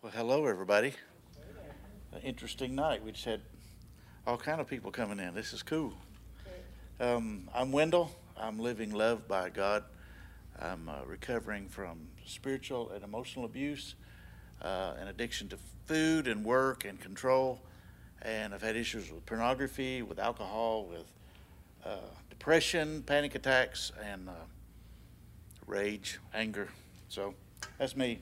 Well, hello, everybody. An interesting night. We just had all kind of people coming in. This is cool. I'm Wendell. I'm living loved by God. I'm recovering from spiritual and emotional abuse, and addiction to food and work and control. And I've had issues with pornography, with alcohol, with depression, panic attacks, and rage, anger. So that's me.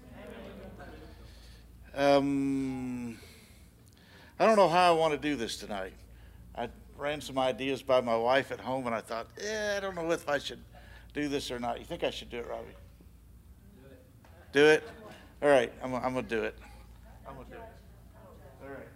I don't know how I want to do this tonight. I ran some ideas by my wife at home, and I thought, I don't know if I should do this or not. You think I should do it, Robbie? Do it? All right, I'm going to do it. I'm going to do it. All right.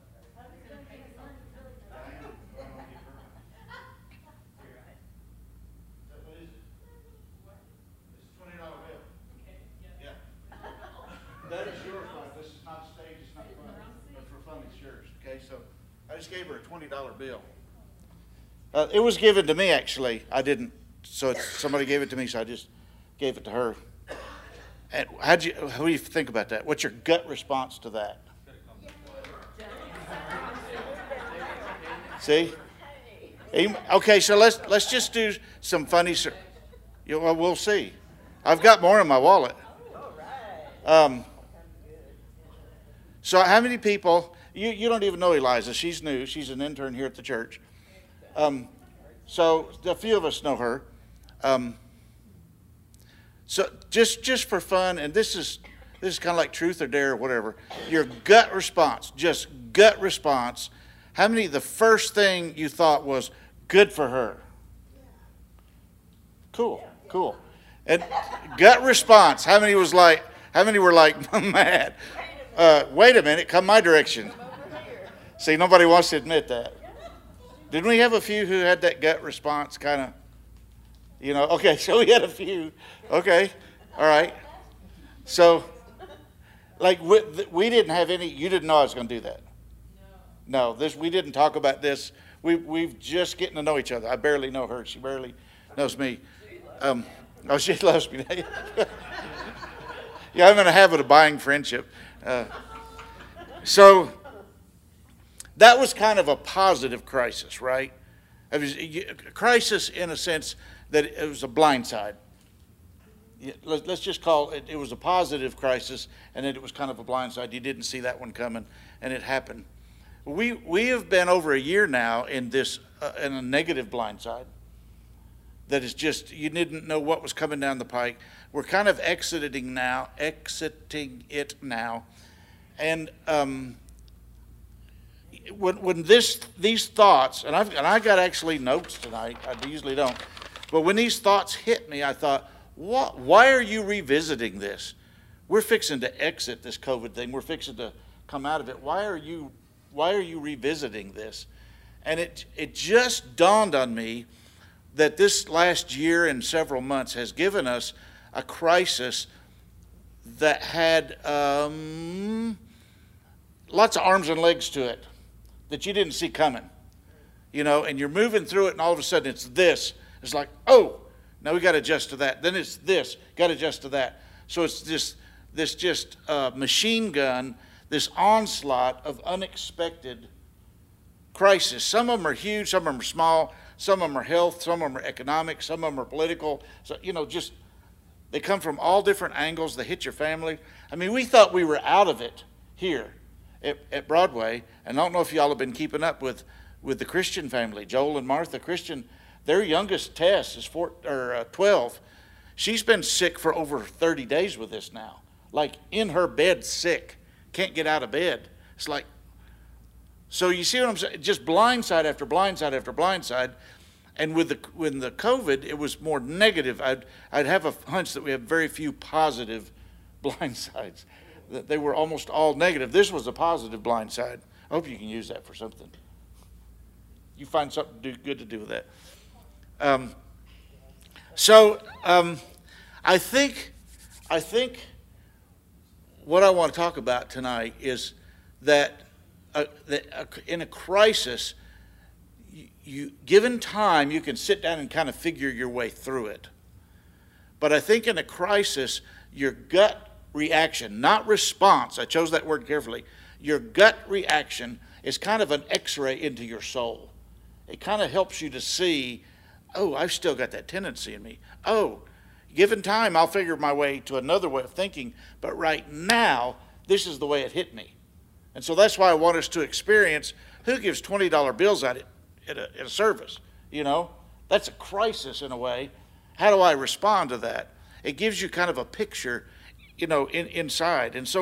That is yours, Rob. This is not staged, it's not fun. But for fun, it's yours. Okay, so I just gave her a $20 bill. It was given to me, actually. I didn't. So somebody gave it to me, so I just gave it to her. And what do you think about that? What's your gut response to that? See? Okay, so let's just do some funny. Well, we'll see. I've got more in my wallet. So how many people, you don't even know Eliza. She's new. She's an intern here at the church. So a few of us know her. So just for fun, and this is kind of like truth or dare or whatever, your gut response, just gut response. How many, the first thing you thought was good for her? Cool. And gut response, how many were like, mad? Wait a minute, come my direction. See, nobody wants to admit that. Didn't we have a few who had that gut response kind of, okay, so we had a few. Okay, all right. So, like, we didn't have any, you didn't know I was going to do that. No, we didn't talk about this. We've just getting to know each other. I barely know her. She barely knows me. She loves me. Yeah, I'm in a habit of buying friendship. So that was kind of a positive crisis, right? It was a crisis in a sense that it was a blindside. Let's just call it, it was a positive crisis, and then it was kind of a blindside. You didn't see that one coming, and it happened. We have been over a year now in this, in a negative blindside. That is just, you didn't know what was coming down the pike. We're kind of exiting it now. And when these thoughts, and I got actually notes tonight, I usually don't, but when these thoughts hit me, I thought, why are you revisiting this? We're fixing to exit this COVID thing. We're fixing to come out of it. Why are you revisiting this? And it just dawned on me that this last year and several months has given us a crisis that had lots of arms and legs to it that you didn't see coming, and you're moving through it, and all of a sudden it's this. It's like, oh, now we got to adjust to that. Then it's this, got to adjust to that. So it's this machine gun, this onslaught of unexpected crisis. Some of them are huge, some of them are small, some of them are health, some of them are economic, some of them are political. So, they come from all different angles. They hit your family. I mean, we thought we were out of it here at Broadway. And I don't know if y'all have been keeping up with the Christian family, Joel and Martha Christian. Their youngest, Tess, is 12. She's been sick for over 30 days with this now. Like in her bed, sick. Can't get out of bed. It's like, so you see what I'm saying? Just blindside after blindside after blindside. And with the COVID, it was more negative. I'd have a hunch that we have very few positive blindsides. That they were almost all negative. This was a positive blindside. I hope you can use that for something. You find something good to do with that. I think what I want to talk about tonight is that in a crisis, given time, you can sit down and kind of figure your way through it. But I think in a crisis, your gut reaction, not response. I chose that word carefully. Your gut reaction is kind of an x-ray into your soul. It kind of helps you to see, oh, I've still got that tendency in me. Oh, given time, I'll figure my way to another way of thinking. But right now, this is the way it hit me. And so that's why I want us to experience who gives $20 bills out at a service. You know, that's a crisis in a way. How do I respond to that? It gives you kind of a picture, you know, inside. And so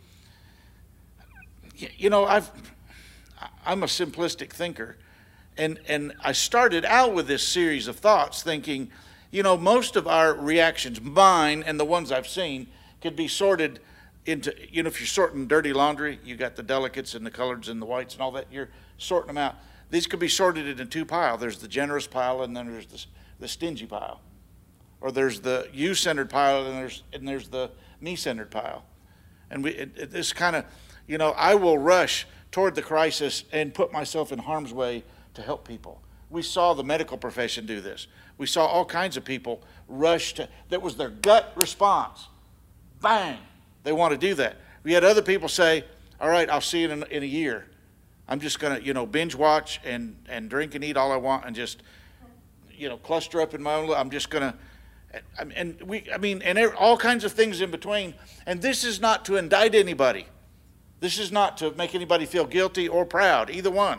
I'm a simplistic thinker. And I started out with this series of thoughts thinking, you know, most of our reactions, mine and the ones I've seen, could be sorted into, you know, if you're sorting dirty laundry, you got the delicates and the coloreds and the whites and all that, you're sorting them out. These could be sorted into two piles. There's the generous pile and then there's the stingy pile. Or there's the you-centered pile and there's the me-centered pile. And this kind of, you know, I will rush toward the crisis and put myself in harm's way to help people. We saw the medical profession do this. We saw all kinds of people rush to, that was their gut response. Bang, they want to do that. We had other people say, all right, I'll see you in a year. I'm just going to, you know, binge watch and drink and eat all I want and just, you know, cluster up in my own, I'm just going to, and all kinds of things in between. And this is not to indict anybody. This is not to make anybody feel guilty or proud, either one.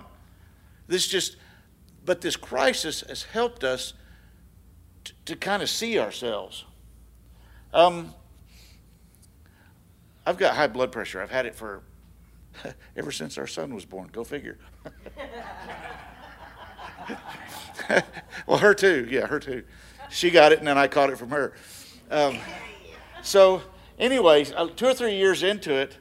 But this crisis has helped us to kind of see ourselves. I've got high blood pressure. I've had it for ever since our son was born. Go figure. Well, her too. Yeah, her too. She got it, and then I caught it from her. So, anyways, 2 or 3 years into it,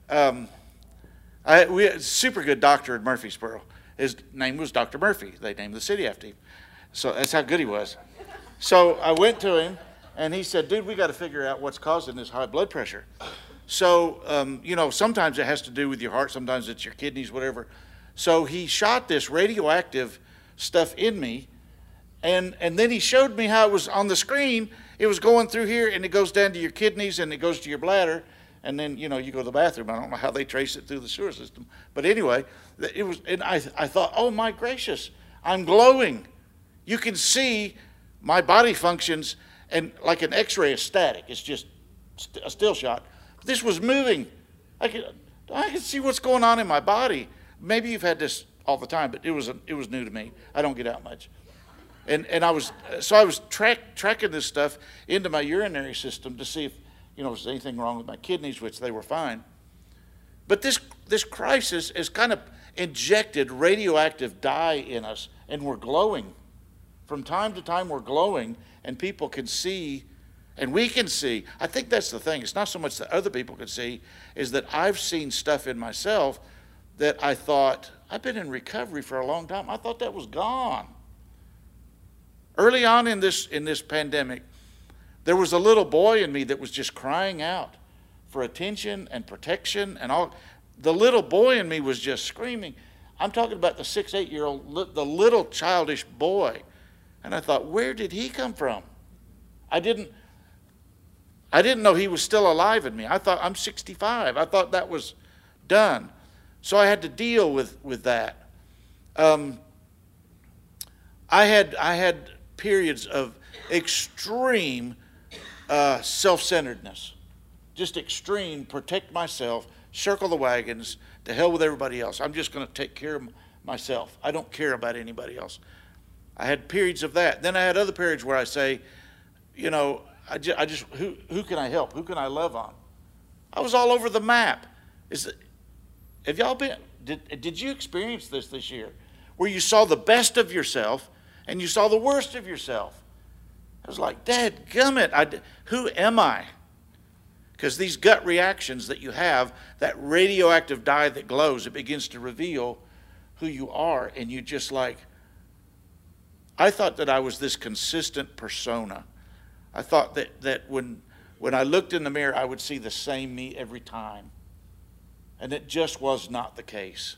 we had a super good doctor in Murfreesboro. His name was Dr. Murphy. They named the city after him. So that's how good he was. So I went to him, and he said, dude, we got to figure out what's causing this high blood pressure. So, you know, sometimes it has to do with your heart. Sometimes it's your kidneys, whatever. So he shot this radioactive stuff in me, and then he showed me how it was on the screen. It was going through here, and it goes down to your kidneys, and it goes to your bladder. And then, you know, you go to the bathroom. I don't know how they trace it through the sewer system. But anyway, it was, and I thought, oh, my gracious, I'm glowing. You can see my body functions, and like an x-ray is static. It's just a still shot. This was moving. I could see what's going on in my body. Maybe you've had this all the time, but it was new to me. I don't get out much. And I was tracking this stuff into my urinary system to see if, you know, was anything wrong with my kidneys, which they were fine. But this crisis has kind of injected radioactive dye in us, and we're glowing. From time to time, we're glowing, and people can see, and we can see. I think that's the thing. It's not so much that other people can see, is that I've seen stuff in myself that I thought, I've been in recovery for a long time. I thought that was gone. Early on in this pandemic, there was a little boy in me that was just crying out for attention and protection and all. The little boy in me was just screaming. I'm talking about the 6, 8-year-old, the little childish boy. And I thought, where did he come from? I didn't know he was still alive in me. I thought, I'm 65. I thought that was done. So I had to deal with that. I had periods of extreme self-centeredness, just extreme, protect myself, circle the wagons, to hell with everybody else. I'm just going to take care of myself. I don't care about anybody else. I had periods of that. Then I had other periods where I say, you know, who can I help? Who can I love on? I was all over the map. Have y'all been, did you experience this year, where you saw the best of yourself and you saw the worst of yourself? I was like, dadgummit, who am I? Because these gut reactions that you have, that radioactive dye that glows, it begins to reveal who you are. And you just like, I thought that I was this consistent persona. I thought that when I looked in the mirror, I would see the same me every time. And it just was not the case.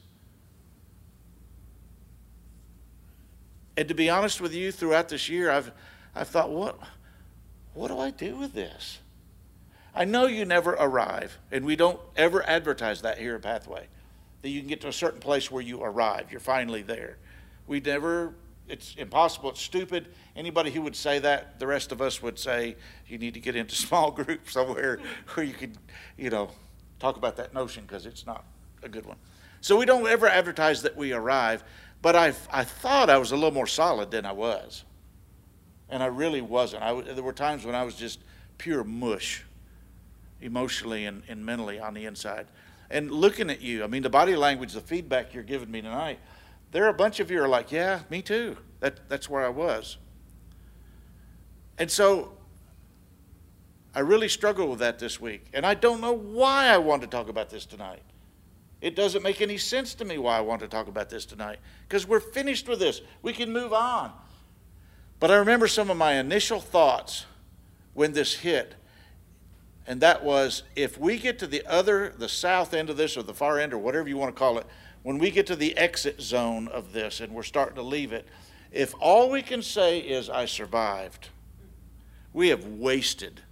And to be honest with you, throughout this year, I've thought, what do I do with this? I know you never arrive, and we don't ever advertise that here at Pathway, that you can get to a certain place where you arrive. You're finally there. We never, it's impossible, it's stupid. Anybody who would say that, the rest of us would say, you need to get into small groups somewhere where you could, talk about that notion, because it's not a good one. So we don't ever advertise that we arrive, but I thought I was a little more solid than I was. And I really wasn't. There were times when I was just pure mush, emotionally and mentally on the inside. And looking at you, I mean, the body language, the feedback you're giving me tonight, there are a bunch of you who are like, yeah, me too. That's where I was. And so I really struggled with that this week. And I don't know why I want to talk about this tonight. It doesn't make any sense to me why I want to talk about this tonight, because we're finished with this. We can move on. But I remember some of my initial thoughts when this hit. And that was, if we get to the south end of this, or the far end, or whatever you want to call it, when we get to the exit zone of this and we're starting to leave it, if all we can say is, I survived, we have wasted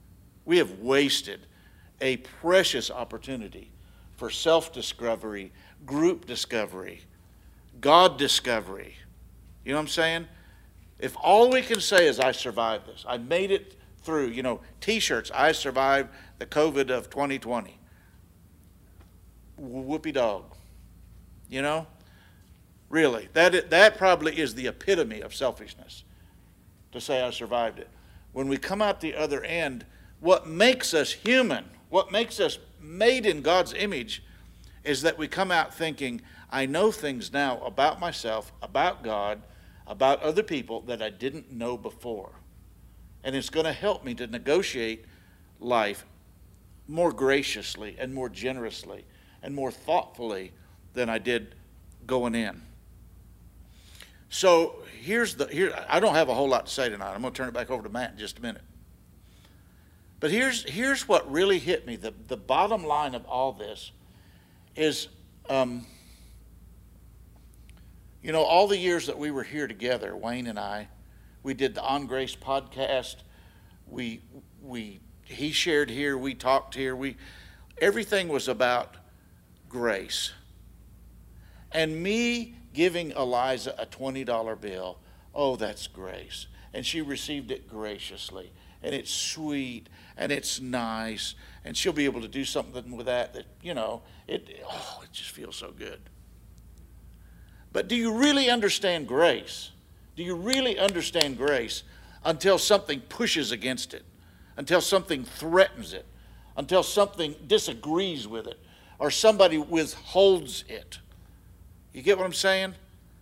a precious opportunity for self-discovery, group discovery, God discovery. You know what I'm saying? If all we can say is, I survived this, I made it through, T-shirts, I survived the COVID of 2020. Whoopee dog. Really, that probably is the epitome of selfishness, to say I survived it. When we come out the other end, what makes us human, what makes us made in God's image, is that we come out thinking, I know things now about myself, about God, about other people that I didn't know before. And it's going to help me to negotiate life more graciously and more generously and more thoughtfully than I did going in. So I don't have a whole lot to say tonight. I'm going to turn it back over to Matt in just a minute. But here's what really hit me. The bottom line of all this is, all the years that we were here together, Wayne and I, we did the On Grace podcast. He shared here, we talked here. Everything was about grace. And me giving Eliza a $20 bill, oh, that's grace. And she received it graciously. And it's sweet, and it's nice, and she'll be able to do something with that it just feels so good. But do you really understand grace? Do you really understand grace until something pushes against it, until something threatens it, until something disagrees with it, or somebody withholds it? You get what I'm saying?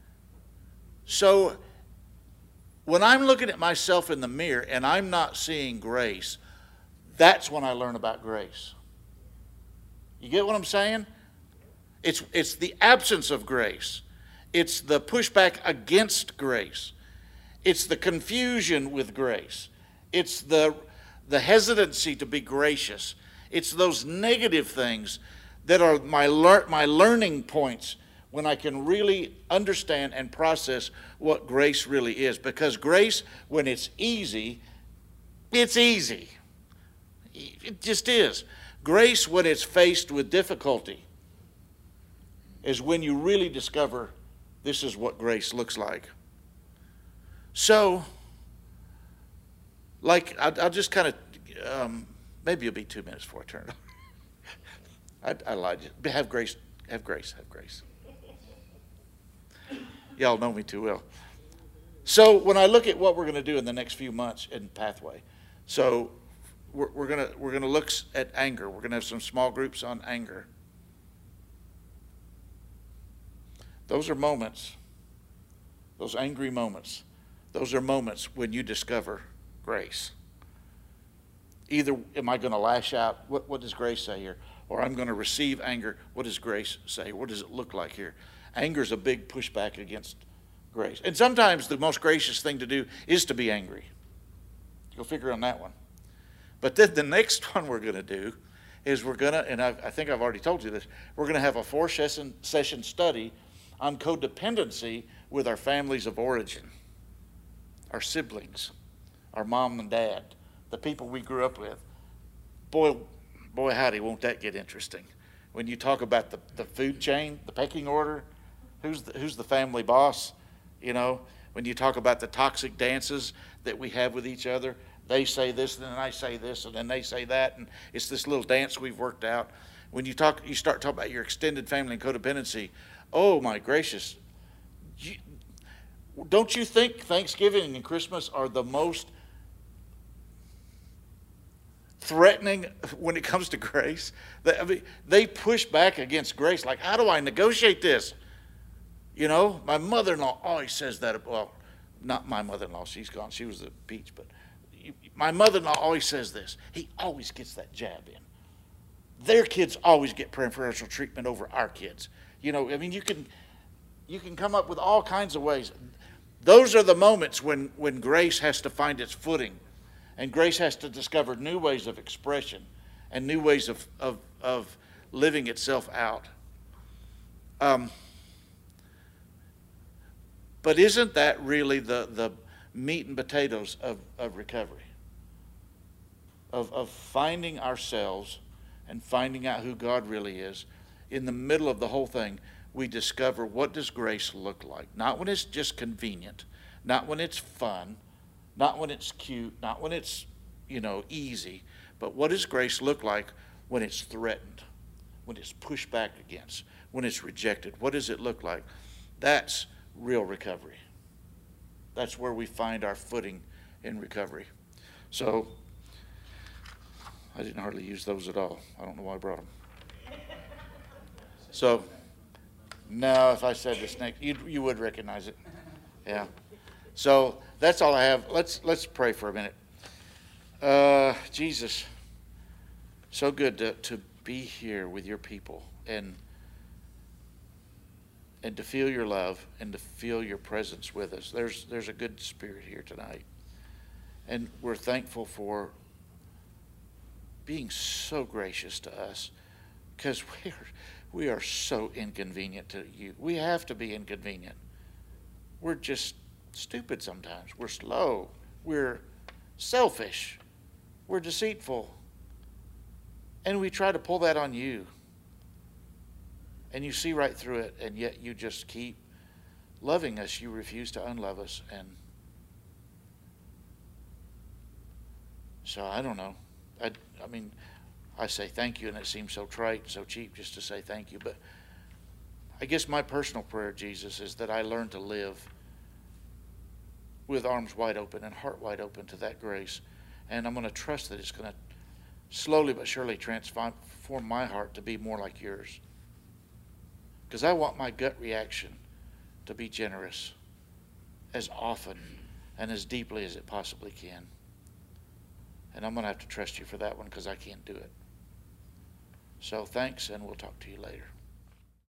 So when I'm looking at myself in the mirror and I'm not seeing grace, that's when I learn about grace. You get what I'm saying? It's the absence of grace. It's the pushback against grace. It's the confusion with grace. It's the hesitancy to be gracious. It's those negative things that are my learning points when I can really understand and process what grace really is. Because grace, when it's easy, it's easy. It just is. Grace, when it's faced with difficulty, is when you really discover this is what grace looks like. So, I'll just kind of, maybe it'll be 2 minutes before I turn it on. I lied. Have grace, have grace, have grace. Y'all know me too well. So when I look at what we're going to do in the next few months in Pathway, so we're going to look at anger. We're going to have some small groups on anger. Those are moments, those angry moments. Those are moments when you discover grace. Either am I going to lash out, what does grace say here? Or I'm going to receive anger, what does grace say? What does it look like here? Anger is a big pushback against grace. And sometimes the most gracious thing to do is to be angry. You'll figure on that one. But then the next one we're going to do is we're going to, and I think I've already told you this, we're going to have a 4-session study on codependency with our families of origin, our siblings, our mom and dad, the people we grew up with. boy, howdy, won't that get interesting? When you talk about the food chain, the pecking order, who's the family boss? You know, when you talk about the toxic dances that we have with each other, they say this, and then I say this, and then they say that, and it's this little dance we've worked out. When you start talking about your extended family and codependency. Oh my gracious! Don't you think Thanksgiving and Christmas are the most threatening when it comes to grace? They push back against grace. Like, how do I negotiate this? You know, my mother-in-law always says that. Well, not my mother-in-law. She's gone. She was a peach. But my mother-in-law always says this. He always gets that jab in. Their kids always get preferential treatment over our kids. You know, I mean, you can come up with all kinds of ways. Those are the moments when grace has to find its footing, and grace has to discover new ways of expression and new ways of living itself out. But isn't that really the meat and potatoes of recovery? Of finding ourselves and finding out who God really is. In the middle of the whole thing, we discover, what does grace look like? Not when it's just convenient, not when it's fun, not when it's cute, not when it's, easy, but what does grace look like when it's threatened, when it's pushed back against, when it's rejected? What does it look like? That's real recovery. That's where we find our footing in recovery. So, I didn't hardly use those at all. I don't know why I brought them. So, no, if I said the snake, you would recognize it. Yeah. So that's all I have. Let's pray for a minute. Jesus, so good to be here with your people and to feel your love and to feel your presence with us. There's a good spirit here tonight. And we're thankful for being so gracious to us, because we are so inconvenient to you. We have to be inconvenient. We're just stupid sometimes. We're slow. We're selfish. We're deceitful. And we try to pull that on you. And you see right through it, and yet you just keep loving us. You refuse to unlove us. And so I don't know. I mean, I say thank you, and it seems so trite, so cheap just to say thank you. But I guess my personal prayer, Jesus, is that I learn to live with arms wide open and heart wide open to that grace. And I'm going to trust that it's going to slowly but surely transform my heart to be more like yours. Because I want my gut reaction to be generous as often and as deeply as it possibly can. And I'm going to have to trust you for that one, because I can't do it. So thanks, and we'll talk to you later.